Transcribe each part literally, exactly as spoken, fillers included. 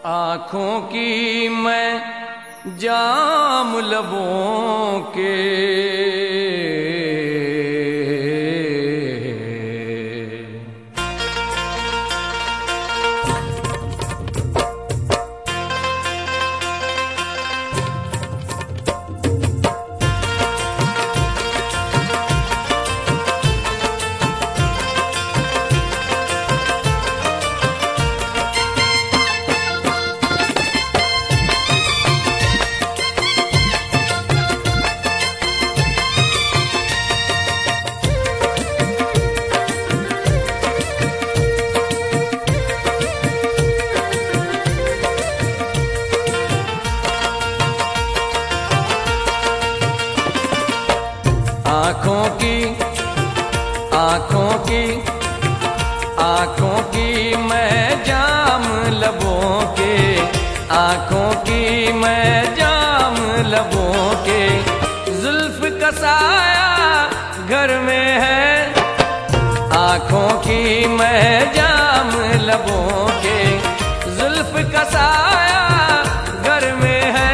आँखों की मैं जाम लबों के, आँखों की आँखों की आँखों की मैं जाम लबों के, आँखों की मैं जाम लबों के, जुल्फ का साया घर में है। आँखों की मैं जाम लबों के, जुल्फ का साया घर में है।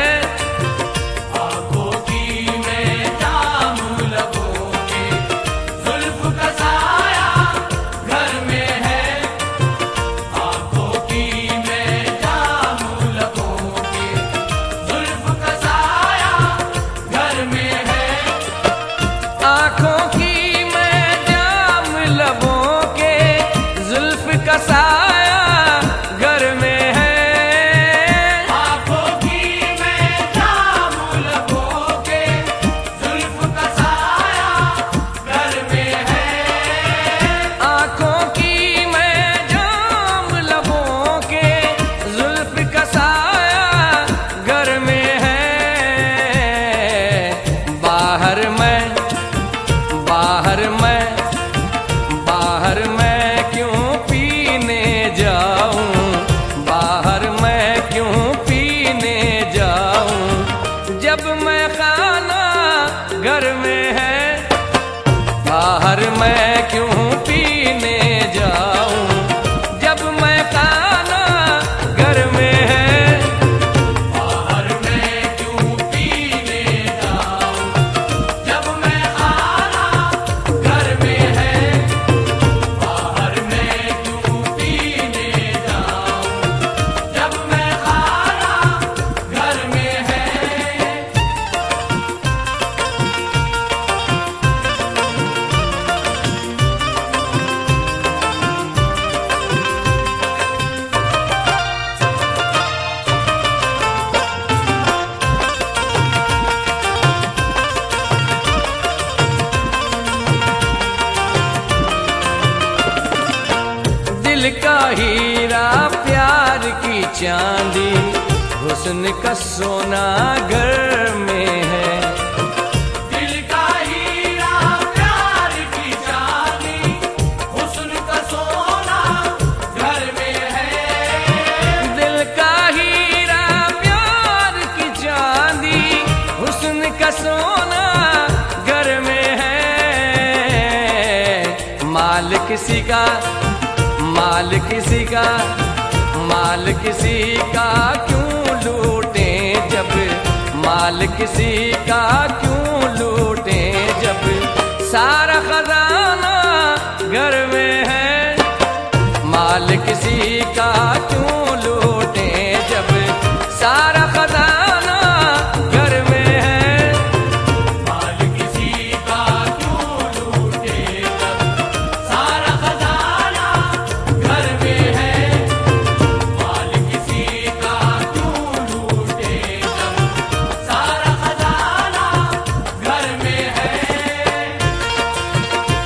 घर में है, बाहर मैं क्यों पीने जाऊं, जब मैं खाना घर में है। बाहर मैं क्यों पीने जाऊं, जब मैं खाना घर में है। बाहर मैं क्यों पीने जाऊं, जब मैं खाना घर में है। दिल का हीरा प्यार की चांदी, हुस्न का सोना घर में है। दिल का हीरा प्यार की चांदी, हुस्न का सोना घर में है। दिल का हीरा प्यार की चांदी, हुस्न का सोना घर में है। माल किसी का माल किसी का माल किसी का क्यों लूटें जब, माल किसी का क्यों लूटें जब, सारा खजाना घर में है। माल किसी का क्यों लूटें जब, सारा खजाना घर में है। माल किसी का क्यों लूटें जब, सारा खजाना घर में है। माल किसी का क्यों लूटे जब, सारा खजाना घर में है।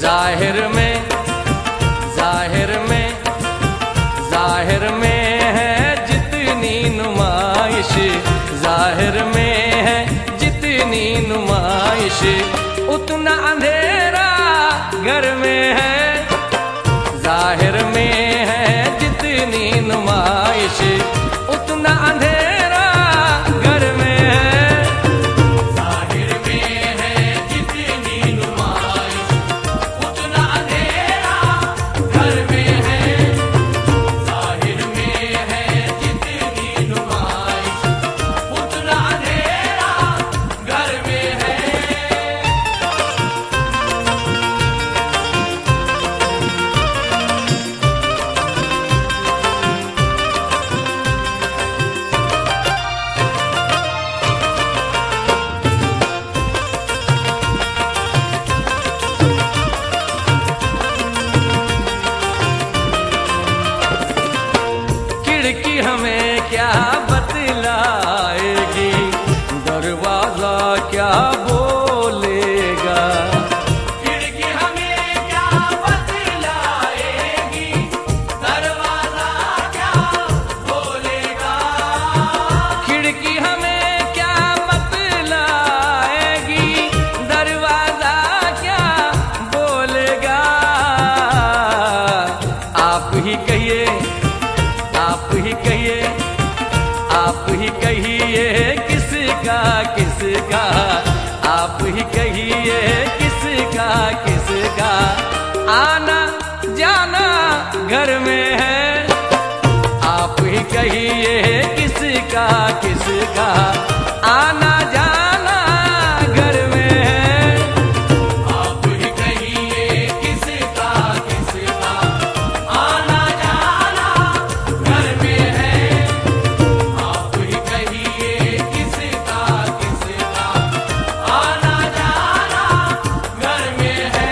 जाहिर में जाहिर में जाहिर में है जितनी नुमाइश, जाहिर में है जितनी नुमाइश, उतना अंधेरा घर में है। जाहिर में है जितनी नुमाइश, उतना अंधेरा घर में है। जाहिर में है जितनी नुमाइश, उतना अंधेरा घर में है। जाहिर में है जितनी नुमाइश, उतना अंधेरा घर में है। खिड़की हमें क्या बतलाएगी, दरवाजा क्या बोलेगा। खिड़की हमें क्या बतलाएगी, दरवाजा क्या बोलेगा। खिड़की हमें क्या बतलाएगी, दरवाजा क्या बोलेगा। आप ही कहिए आप ही कहिए आप ही कहिए किसका किसका, आप ही कहिए किसका किसका, आना जाना घर में है। आप ही कहिए किसका किसका, आना जाना घर में है। आप ही कहिए किसका किसका, आना जाना घर में है। आप ही कहिए किसका किसका, आना जाना घर में है।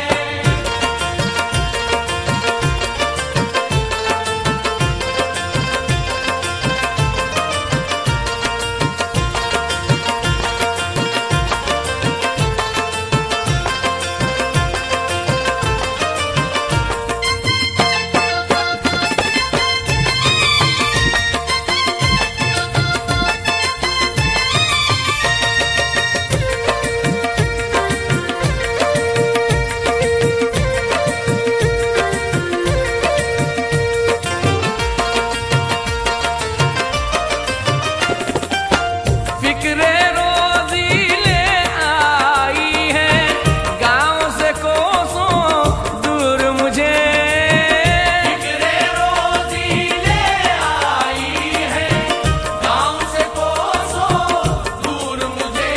फिक्रे रोजी ले आई है गांव से कोसों दूर मुझे। फिक्रे रोजी ले आई है गांव से कोसों दूर मुझे।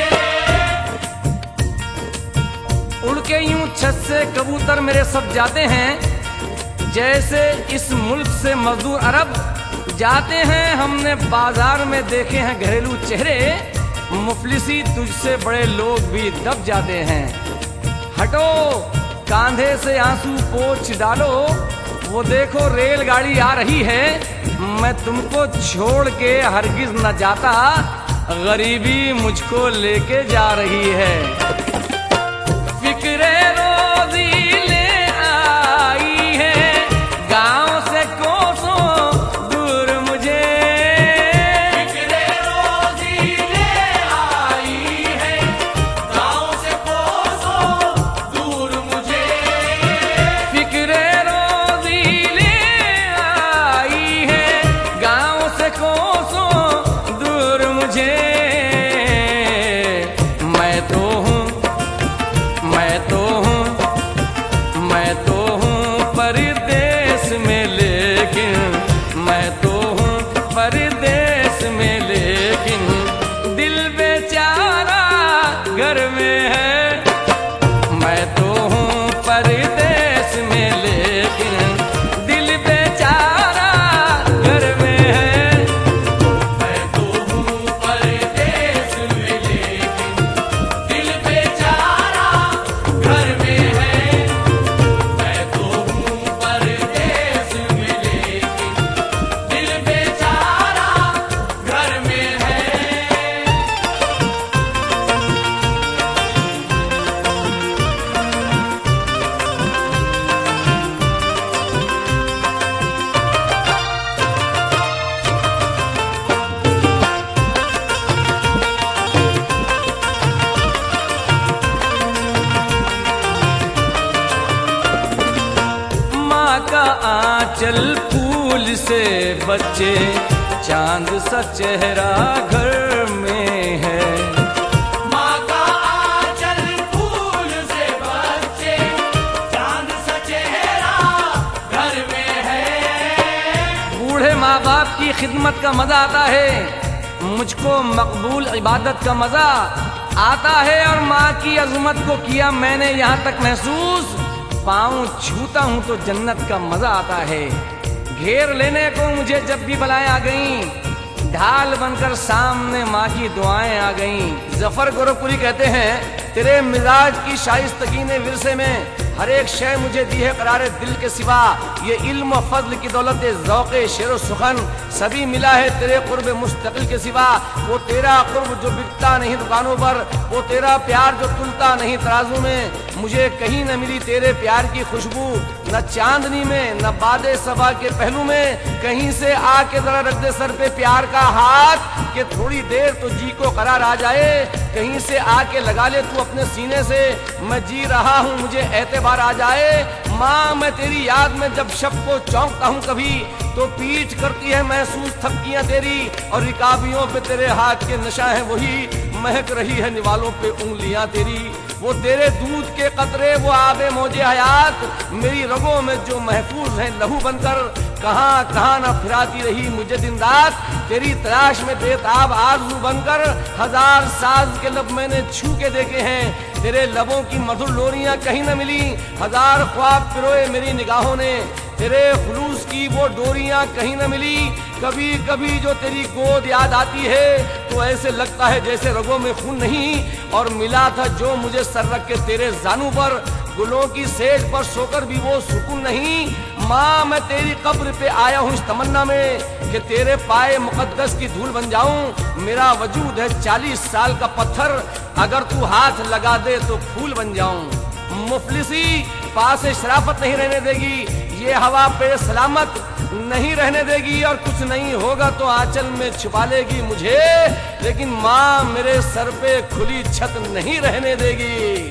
उड़ के यूं छत से कबूतर मेरे सब जाते हैं, जैसे इस मुल्क से मजदूर अरब जाते हैं। हमने बाजार में देखे हैं घरेलू चेहरे, मुफलिसी तुझसे बड़े लोग भी दब जाते हैं। हटो कांधे से आंसू पोंछ डालो, वो देखो रेलगाड़ी आ रही है। मैं तुमको छोड़ के हरगिज न जाता, गरीबी मुझको लेके जा रही है। फिक्रे रोजी ले आई है गांव से कोसों दूर मुझे। फिक्रे रोजी ले आई है गांव से कोसों दूर मुझे। फिक्रे रोजी ले आई है गांव से कोसों दूर मुझे। मैं तो हूँ मैं तो हूँ मैं तो हूँ परदेश में, लेकिन मैं तो हूँ परदेश में, लेकिन दिल बेचारा घर में है। मैं तो हूँ परदेश में, लेकिन दिल बेचारा घर में है। मैं तो हूँ परदेश में, लेकिन दिल बेचारा घर में है। मैं तो हूँ परदेश में, लेकिन दिल बेचारा घर में है। आंचल फूल से बच्चे चांद सा चेहरा घर में है। माँ का आंचल फूल से बच्चे चांद सा चेहरा घर में है। बूढ़े माँ बाप की खिदमत का मजा आता है, मुझको मकबूल इबादत का मजा आता है। और माँ की अजमत को किया मैंने यहाँ तक महसूस, पाँव छूता हूँ तो जन्नत का मजा आता है। घेर लेने को मुझे जब भी बलाएं आ गईं, ढाल बनकर सामने माँ की दुआएं आ गईं। जफर गोरखपुरी कहते हैं, तेरे मिजाज की शाइस्तगी ने विरसे में हर एक शय मुझे दी है करारे दिल के सिवा। ये इल्म फजल की दौलत ज़ौक़े शेर सुखन सभी मिला है तेरे कुर्ब मुस्तकिल के सिवा। वो तेरा कुर्ब जो बिकता नहीं दुकानों पर, वो तेरा प्यार जो तुलता नहीं तराजू में। मुझे कहीं न मिली तेरे प्यार की खुशबू, न चांदनी में न बादे सबा के पहलू में। कहीं से आके जरा रख दे सर पे प्यार का हाथ, कि थोड़ी देर तो जी को करार आ जाए। कहीं से आके लगा ले तू अपने सीने से, मैं जी रहा हूँ मुझे एतबार आ जाए। माँ मैं तेरी याद में जब शब को चौंकता हूँ कभी, तो पीठ करती है महसूस थपकियाँ तेरी, और रिकाबियों पे तेरे हाथ के नशा है वही, महक रही है निवालों पे उंगलियाँ तेरी। वो तेरे दूध के कतरे वो आबे मौजे हयात, मेरी रगों में जो महफूज है लहू बनकर। कहाँ कहाँ ना फिराती रही मुझे दिन रात, तेरी तलाश में बेताब आरज़ू बनकर। हजार साज के लब मैंने छू के देखे हैं, तेरे लबों की मधुर लोरियां कहीं न मिली। हजार ख्वाब पिरोए मेरी निगाहों ने, तेरे खुलूस की वो डोरियां कहीं न मिली। कभी कभी जो तेरी गोद याद आती है, तो ऐसे लगता है जैसे रगों में खून नहीं, और मिला था जो मुझे सर रख के तेरे जानू पर। गुलों की सेज पर सोकर भी वो सुकून नहीं। माँ मैं तेरी कब्र पे आया हूँ इस तमन्ना में, कि तेरे पाए मुकद्दस की धूल बन जाऊं। मेरा वजूद है चालीस साल का पत्थर, अगर तू हाथ लगा दे तो फूल बन जाऊं। मुफलिसी पास शराफत नहीं रहने देगी, ये हवा पे सलामत नहीं रहने देगी। और कुछ नहीं होगा तो आंचल में छुपा लेगी मुझे, लेकिन माँ मेरे सर पे खुली छत नहीं रहने देगी।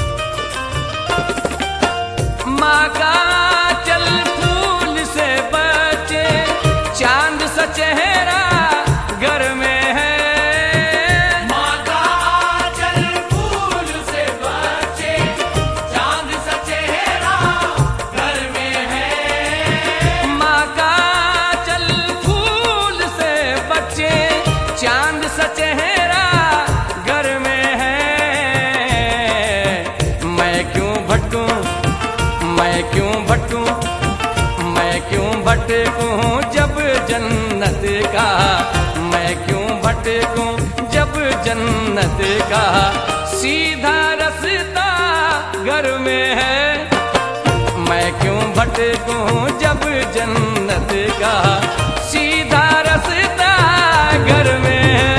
माँ का आंचल फूल से बचे चांद सा चेहरा घर में है। माँ का आंचल फूल से बचे चांद सा चेहरा घर में है। माँ का आंचल फूल से बचे चांद सा चेहरा घर में है। मैं क्यों भटकूं मैं क्यों भटकूं मैं क्यों भटकूं जब जन्नत का, मैं क्यों भटकूं जब जन्नत का सीधा रास्ता घर में है। मैं क्यों भटकूं जब जन्नत का सीधा रास्ता घर में है।